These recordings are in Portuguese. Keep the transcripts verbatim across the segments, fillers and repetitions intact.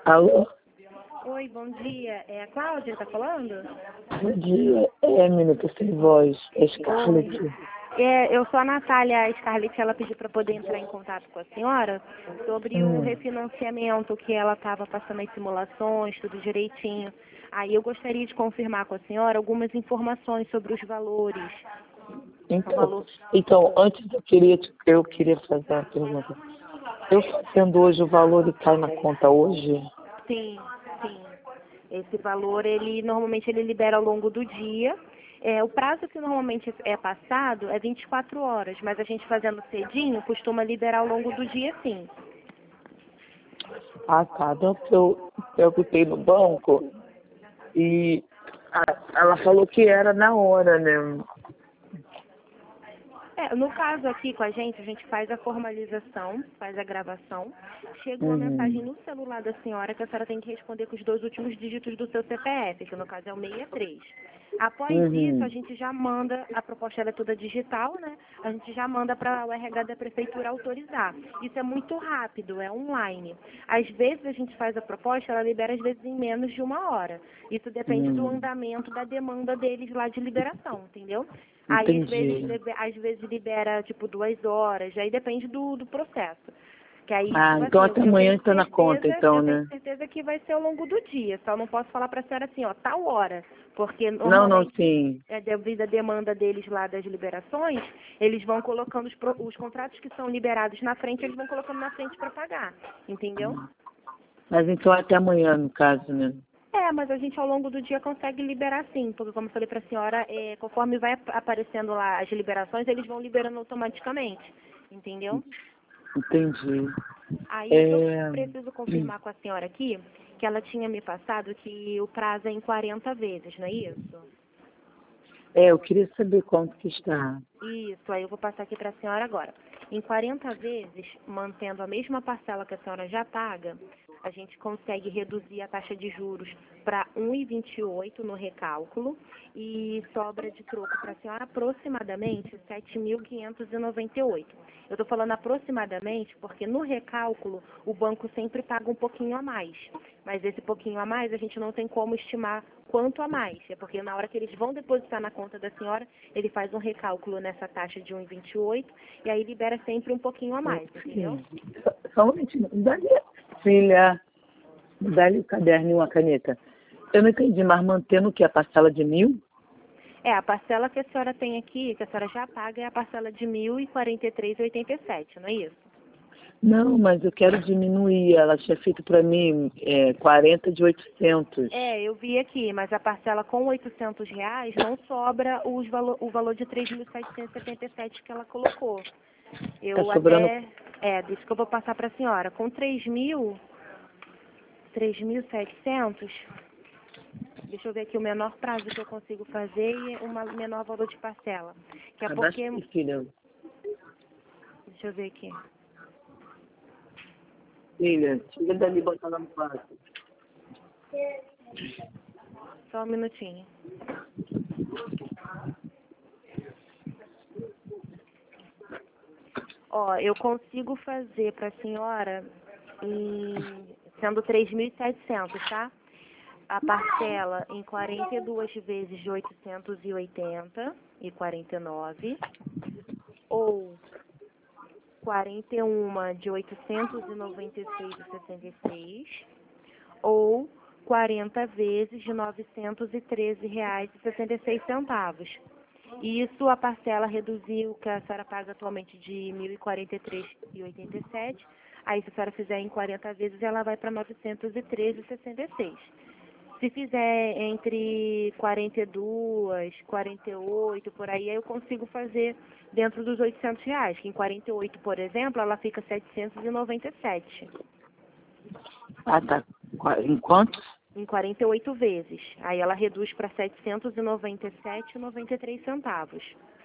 Alô? Oi, bom dia. É a Cláudia que tá falando? Bom dia. É, menina, tô sem voz. É Scarlett. Oi. É, eu sou a Natália, a Scarlett, ela pediu para poder entrar em contato com a senhora sobre o Hum. refinanciamento que ela estava passando as simulações, tudo direitinho. Aí eu gostaria de confirmar com a senhora algumas informações sobre os valores. O Então, valor... então, antes eu queria, te- eu queria fazer uma pergunta. Eu fazendo hoje o valor e cai na conta hoje? Sim, sim. Esse valor, ele normalmente ele libera ao longo do dia. É, o prazo que normalmente é passado é vinte e quatro horas, mas a gente fazendo cedinho costuma liberar ao longo do dia, sim. Ah, tá. Não, porque eu perguntei no banco e a- ela falou que era na hora, né? É, no caso aqui com a gente, a gente faz a formalização, faz a gravação, chega uma mensagem Uhum. no celular da senhora que a senhora tem que responder com os dois últimos dígitos do seu C P F, que no caso é o sessenta e três. Após isso, a Uhum. gente já manda, a proposta ela é toda digital, né? A gente já manda para o R H da prefeitura autorizar. Isso é muito rápido, é online. Às vezes a gente faz a proposta, ela libera às vezes em menos de uma hora. Isso depende do Hum. andamento da demanda deles lá de liberação, entendeu? Aí às vezes, Entendi. libe- às vezes libera tipo duas horas, aí depende do, do processo. Que aí, Ah, tipo então assim, eu, até eu amanhã tenho está na conta, certeza, então, eu tenho né? certeza que vai ser ao longo do dia. Só não posso falar pra senhora assim, ó, tal hora. Porque Não, não, normalmente, sim. é, devido à demanda deles lá das liberações, eles vão colocando os, pro- os contratos que são liberados na frente, eles vão colocando na frente para pagar. Entendeu? Mas então até amanhã, no caso, né? É, mas a gente ao longo do dia consegue liberar sim, porque como eu falei para a senhora, é, conforme vai ap- aparecendo lá as liberações, eles vão liberando automaticamente, entendeu? Entendi. Aí o que eu É... preciso confirmar com a senhora aqui, que ela tinha me passado que o prazo é em quarenta vezes, não é isso? é, eu queria saber quanto que está. Isso, aí eu vou passar aqui para a senhora agora. Em quarenta vezes, mantendo a mesma parcela que a senhora já paga, a gente consegue reduzir a taxa de juros para um vírgula vinte e oito no recálculo e sobra de troco para a senhora aproximadamente sete mil quinhentos e noventa e oito. Eu estou falando aproximadamente porque no recálculo o banco sempre paga um pouquinho a mais, mas esse pouquinho a mais a gente não tem como estimar quanto a mais, é porque na hora que eles vão depositar na conta da senhora, ele faz um recálculo nessa taxa de um vírgula vinte e oito e aí libera sempre um pouquinho a mais, entendeu? Sim. Só, só um minutinho. Dá-lhe, filha, dá-lhe o caderno e uma caneta. Eu não entendi, mas mantendo o que? A parcela de mil? É, a parcela que a senhora tem aqui, que a senhora já paga, é a parcela de mil e quarenta e três reais e oitenta e sete centavos, não é isso? Não, mas eu quero diminuir. Ela tinha feito para mim é, quarenta de oitocentos. É, eu vi aqui, mas a parcela com oitocentos reais não sobra os valo, o valor de três mil setecentos e setenta e sete que ela colocou. Está Eu sobrando. até, é, deixa que eu vou passar para a senhora. Com três mil, três mil e setecentos, deixa eu ver aqui o menor prazo que eu consigo fazer e o menor valor de parcela. Que é Abaixa porque, aqui, filha. deixa eu ver aqui. Filha, tira dali e bota lá no quarto. Só um minutinho. Ó, eu consigo fazer para a senhora, em, sendo três mil e setecentos, tá? A parcela em quarenta e duas vezes de oitocentos e oitenta e quarenta e nove, ou quarenta e uma de oitocentos e noventa e seis e sessenta e seis, ou quarenta vezes de novecentos e treze reais e sessenta e seis centavos. Isso a parcela reduziu, que a senhora paga atualmente de mil e quarenta e três reais e oitenta e sete. Aí se a senhora fizer em quarenta vezes, ela vai para novecentos e treze reais e sessenta e seis. Se fizer entre quarenta e dois, quarenta e oito, por aí, aí eu consigo fazer dentro dos oitocentos reais, que em quarenta e oito, por exemplo, ela fica setecentos e noventa e sete. Ah, tá. Qua- Em quanto? Em quarenta e oito vezes. Aí ela reduz para setecentos e noventa e sete reais e noventa e três centavos.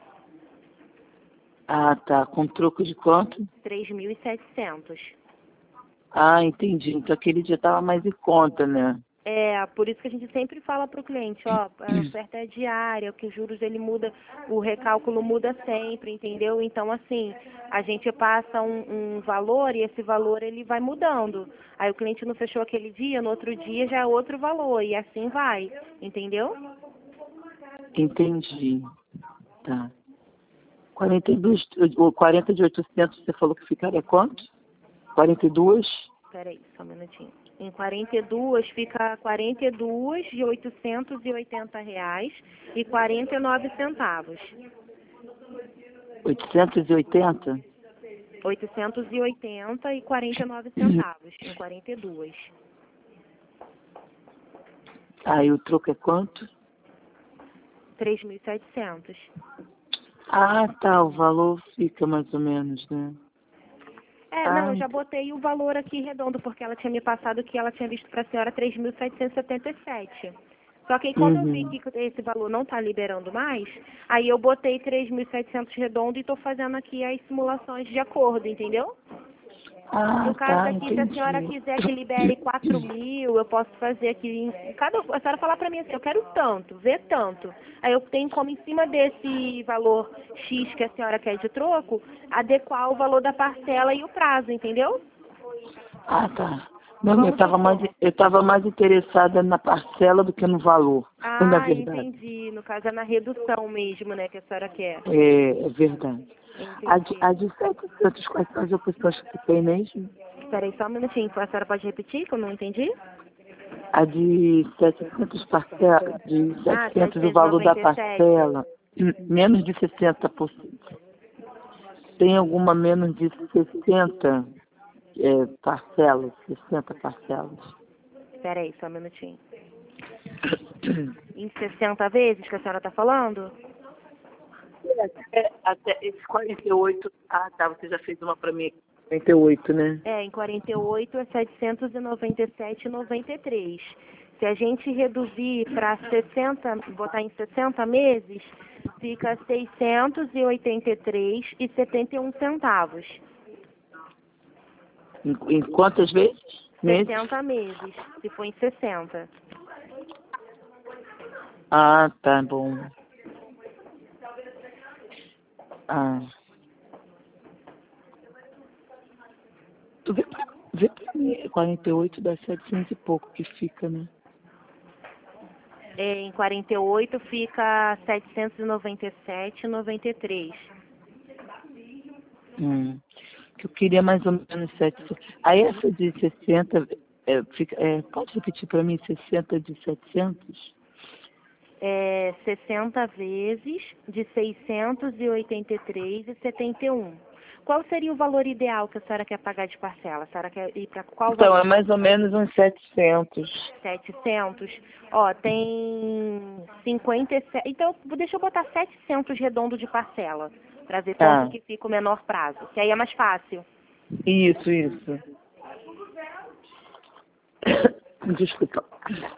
Ah, tá. Com troco de quanto? três mil e setecentos. Ah, entendi. Então aquele dia tava mais em conta, né? É, por isso que a gente sempre fala para o cliente, ó, a oferta é diária, que os juros ele muda, o recálculo muda sempre, entendeu? Então, assim, a gente passa um, um valor e esse valor ele vai mudando. Aí o cliente não fechou aquele dia, no outro dia já é outro valor, e assim vai, entendeu? Entendi. Tá. quarenta e dois, ou quarenta de oitocentos, você falou que ficaria quanto? quarenta e dois? Peraí, só um minutinho. Em quarenta e dois fica quarenta e dois de oitocentos e oitenta reais e quarenta e nove centavos. oitocentos e oitenta? oitocentos e oitenta e quarenta e nove centavos, em quarenta e dois. Aí o troco é quanto? três mil e setecentos. Ah, tá, o valor fica mais ou menos, né? É, Ah, não, eu já botei o valor aqui redondo, porque ela tinha me passado que ela tinha visto para a senhora três mil setecentos e setenta e sete. Só que aí, quando eu vi uhum. que esse valor não está liberando mais, aí eu botei três mil e setecentos redondo e estou fazendo aqui as simulações de acordo, entendeu? Ah, No caso tá, aqui, se a entendi. senhora quiser que libere quatro mil, eu posso fazer aqui, em cada, a senhora falar para mim assim, eu quero tanto, vê tanto. Aí eu tenho como, em cima desse valor X que a senhora quer de troco, adequar o valor da parcela e o prazo, entendeu? Ah, tá. Não, eu Vamos estava mais, supor. eu estava mais interessada na parcela do que no valor, na Ah, verdade. entendi. No caso é na redução mesmo, né, que a senhora quer. É, é verdade. A de, Entendi. a de setecentos, quais são as opções que tem mesmo? Espera aí só um minutinho, a senhora pode repetir, que eu não entendi? A de setecentos parcela, de Ah, setecentos o setecentos e valor da noventa e sete. parcela, hum, menos de sessenta por cento. Tem alguma menos de sessenta é, parcelas, sessenta parcelas? Espera aí só um minutinho. Em sessenta vezes que a senhora está falando? Até, até esse quarenta e oito. Ah, tá, você já fez uma para mim. quarenta e oito, né? É, em quarenta e oito é setecentos e noventa e sete vírgula noventa e três. Se a gente reduzir para sessenta, botar em sessenta meses, fica seiscentos e oitenta e três vírgula setenta e um centavos. Em, em quantas vezes? Meses? sessenta meses, se for em sessenta. Ah, tá bom. Ah. Tu vê pra, vê pra mim, quarenta e oito dá setecentos e pouco que fica, né? É, em quarenta e oito fica setecentos e noventa e sete vírgula noventa e três. Hum. Que eu queria mais ou menos setecentos. Aí essa de sessenta, é, fica, é, pode repetir para mim, sessenta de setecentos? É, sessenta vezes de seiscentos e oitenta e três vírgula setenta e um. Qual seria o valor ideal que a senhora quer pagar de parcela? A senhora quer ir para qual Então, é valor? mais ou menos uns setecentos. setecentos. Ó, tem cinquenta e sete. Então, deixa eu botar setecentos redondo de parcela, para ver quanto Tá. que fica o menor prazo, que aí é mais fácil. Isso, isso. Desculpa.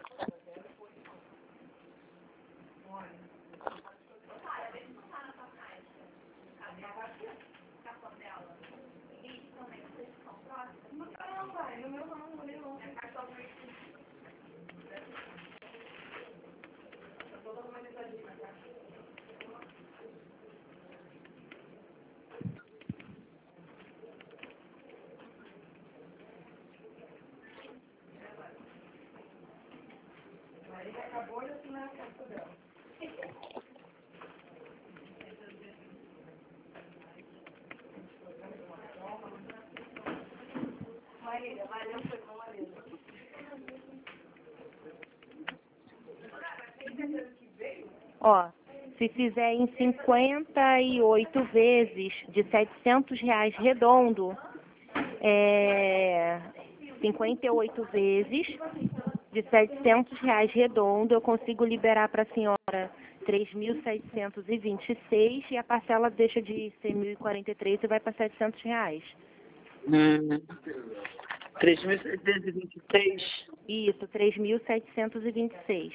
Ó, se fizer em cinquenta e oito vezes de setecentos reais redondo, é, cinquenta e oito vezes de setecentos reais redondo, eu consigo liberar para a senhora três mil setecentos e vinte e seis e a parcela deixa de ser mil e quarenta e três e vai para setecentos reais. Hum. três mil setecentos e vinte e seis. Isso, três mil setecentos e vinte e seis.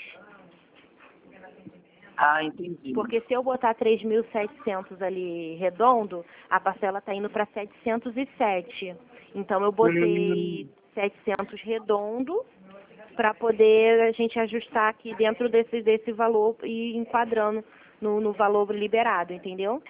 Ah, entendi. Porque se eu botar três mil e setecentos ali redondo, a parcela está indo para setecentos e sete. Então eu botei Hum. setecentos redondo para poder a gente ajustar aqui dentro desse, desse valor e enquadrando no, no valor liberado, entendeu?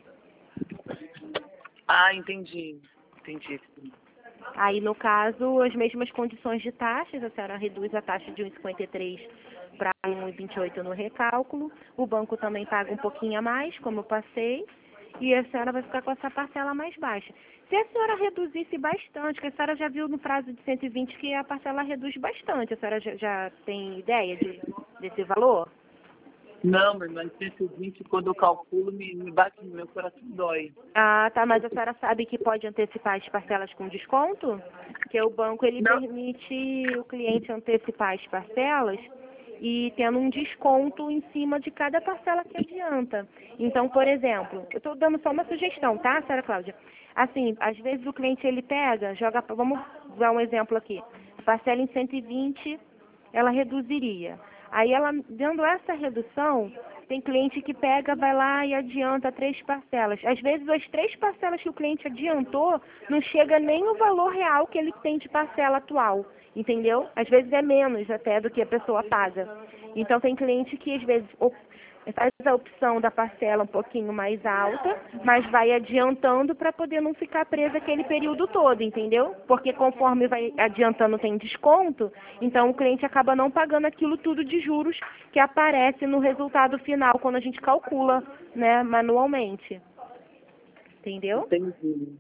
Ah, entendi. Entendi. Aí, no caso, as mesmas condições de taxas, a senhora reduz a taxa de um vírgula cinquenta e três para um vírgula vinte e oito no recálculo, o banco também paga um pouquinho a mais, como eu passei, e a senhora vai ficar com essa parcela mais baixa. Se a senhora reduzisse bastante, que a senhora já viu no prazo de cento e vinte que a parcela reduz bastante, a senhora já, já tem ideia de, desse valor? Não, mas mas cento e vinte, quando eu calculo, me, me bate no meu coração, dói. Ah, tá, mas a senhora sabe que pode antecipar as parcelas com desconto? Que o banco, ele Não. permite o cliente antecipar as parcelas e tendo um desconto em cima de cada parcela que adianta. Então, por exemplo, eu estou dando só uma sugestão, tá, senhora Cláudia? Assim, às vezes o cliente, ele pega, joga, vamos dar um exemplo aqui, parcela em cento e vinte, ela reduziria. Aí ela, dando essa redução, tem cliente que pega, vai lá e adianta três parcelas. Às vezes as três parcelas que o cliente adiantou não chega nem o valor real que ele tem de parcela atual, entendeu? Às vezes é menos até do que a pessoa paga. Então tem cliente que às vezes op- faz a opção da parcela um pouquinho mais alta, mas vai adiantando para poder não ficar presa aquele período todo, entendeu? Porque conforme vai adiantando tem desconto, então o cliente acaba não pagando aquilo tudo de juros que aparece no resultado final quando a gente calcula, né, manualmente. Entendeu? Entendi.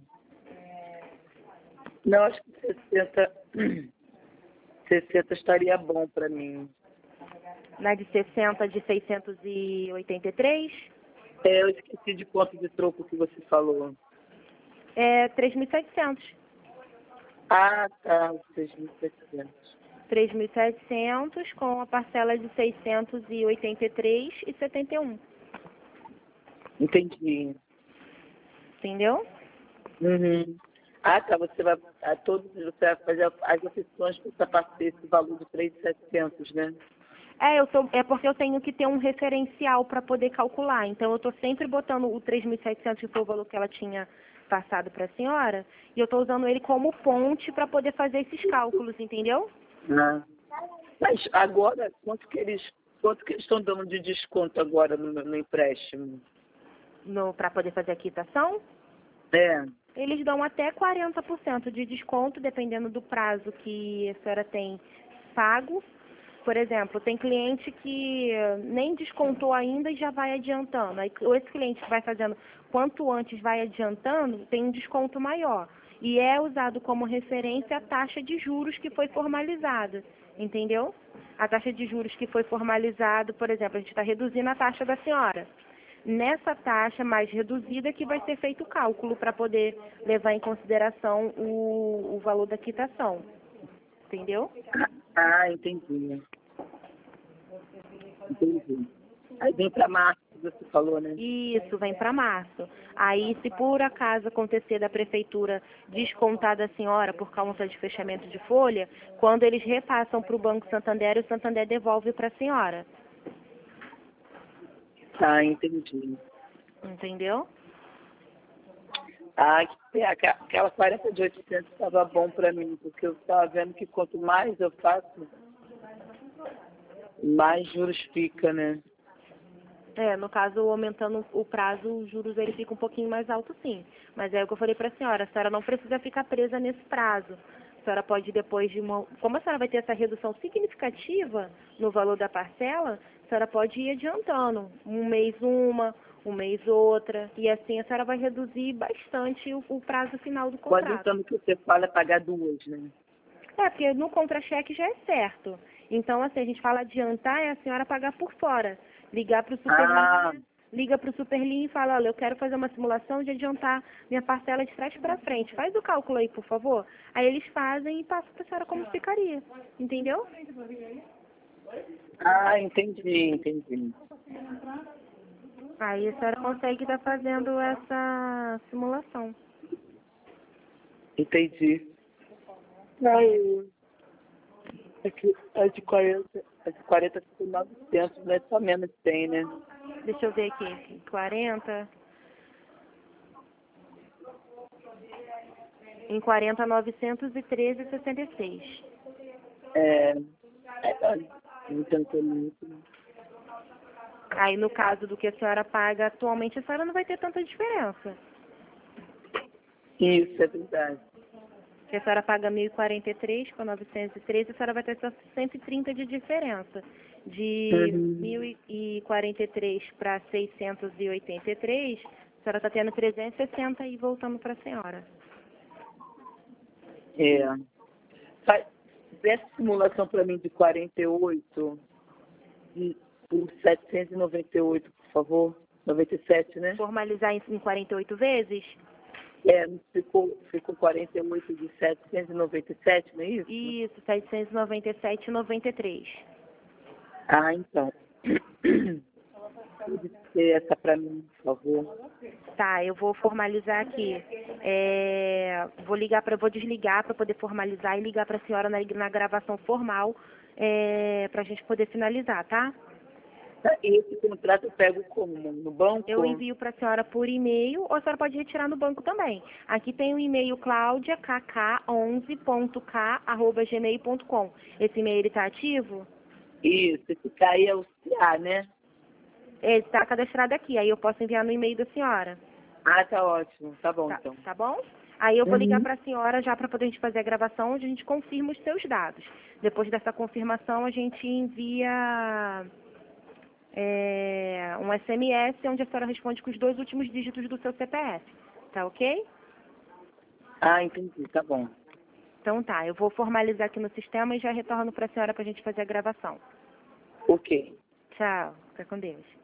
Não, acho que sessenta, sessenta estaria bom para mim. Na de sessenta de seiscentos e oitenta e três, É, eu esqueci de quanto de troco que você falou. é três mil e setecentos. Ah, tá, seis mil e setecentos. três mil e setecentos com a parcela de seiscentos e oitenta e três e setenta e um. Entendi. Entendeu? Uhum. Ah, tá, você vai, a todos, você vai fazer as opções para essa parte esse valor de três mil e setecentos, né? É, eu tô, é porque eu tenho que ter um referencial para poder calcular. Então, eu estou sempre botando o três mil e setecentos, que foi o valor que ela tinha passado para a senhora, e eu estou usando ele como ponte para poder fazer esses cálculos, entendeu? Ah. Mas agora, quanto que eles, quanto que eles estão dando de desconto agora no, no empréstimo? No, para poder fazer a quitação, É. eles dão até quarenta por cento de desconto, dependendo do prazo que a senhora tem pago. Por exemplo, tem cliente que nem descontou ainda e já vai adiantando. Aí, esse cliente que vai fazendo quanto antes vai adiantando, tem um desconto maior. E é usado como referência a taxa de juros que foi formalizada, entendeu? A taxa de juros que foi formalizada, por exemplo, a gente está reduzindo a taxa da senhora. Nessa taxa mais reduzida que vai ser feito o cálculo para poder levar em consideração o, o valor da quitação, entendeu? Ah, entendi. Entendi. Aí vem para março, você falou, né? Isso, vem para março. Aí, se por acaso acontecer da prefeitura descontar da senhora por causa de fechamento de folha, quando eles repassam para o Banco Santander, o Santander devolve para a senhora. Ah, entendi. Entendeu? Ah, que- é, aqua- aquela quarenta de oitocentos estava bom para mim, porque eu estava vendo que quanto mais eu faço, mais juros fica, né? É, no caso, aumentando o prazo, os juros ele fica um pouquinho mais alto, sim. Mas é o que eu falei para a senhora, a senhora não precisa ficar presa nesse prazo. A senhora pode, depois de uma... Como a senhora vai ter essa redução significativa no valor da parcela, a senhora pode ir adiantando. Um mês uma, um mês outra. E assim a senhora vai reduzir bastante o, o prazo final do Quando contrato. então que você fala é pagar duas, né? É, porque no contra-cheque já é certo. Então, assim, a gente fala adiantar é a senhora pagar por fora. Ligar para o Ah, Superlinha, liga para o Superlinha e fala, olha, eu quero fazer uma simulação de adiantar minha parcela de trás para frente. Faz o cálculo aí, por favor. Aí eles fazem e passam para a senhora como ficaria. Entendeu? ah, entendi, entendi. Aí a senhora consegue estar fazendo essa simulação. Entendi. Aí, é que a de quarenta, a de quarenta ficou novecentos, né? Só menos tem, né? Deixa eu ver aqui. quarenta. Em quarenta, novecentos e treze e sessenta e seis. É, Não adianta muito. Aí, no caso do que a senhora paga atualmente, a senhora não vai ter tanta diferença. Isso, é verdade. Porque a senhora paga mil e quarenta e três com novecentos e treze, a senhora vai ter só cento e trinta de diferença. De Uhum. mil e quarenta e três para seiscentos e oitenta e três, a senhora está tendo trezentos e sessenta aí voltando para a senhora. É. Faz essa simulação para mim de quarenta e oito e por setecentos e noventa e oito, por favor. noventa e sete, né? Formalizar em quarenta e oito vezes? É, ficou, ficou quarenta e oito de setecentos e noventa e sete, não é isso? Isso, setecentos e noventa e sete e noventa e três. Ah, então. Pode ser essa para mim, por favor. Tá, eu vou formalizar aqui. É, vou ligar para, vou desligar para poder formalizar e ligar para a senhora na, na gravação formal é, para a gente poder finalizar, tá? Tá, e esse contrato eu pego como? No banco? Eu envio para a senhora por e-mail ou a senhora pode retirar no banco também. Aqui tem o e-mail claudia k k onze ponto k arroba gmail ponto com. Esse e-mail está ativo? Isso, esse aí é o C A, né? Ele está cadastrado aqui, aí eu posso enviar no e-mail da senhora. Ah, tá ótimo. Tá bom, Tá, então. tá bom? Aí eu vou ligar Uhum. para a senhora já para poder a gente fazer a gravação, onde a gente confirma os seus dados. Depois dessa confirmação, a gente envia é, um S M S, onde a senhora responde com os dois últimos dígitos do seu C P F. Tá ok? Ah, entendi. Tá bom. Então tá, eu vou formalizar aqui no sistema e já retorno para a senhora para a gente fazer a gravação. Ok. Tchau, fica com Deus.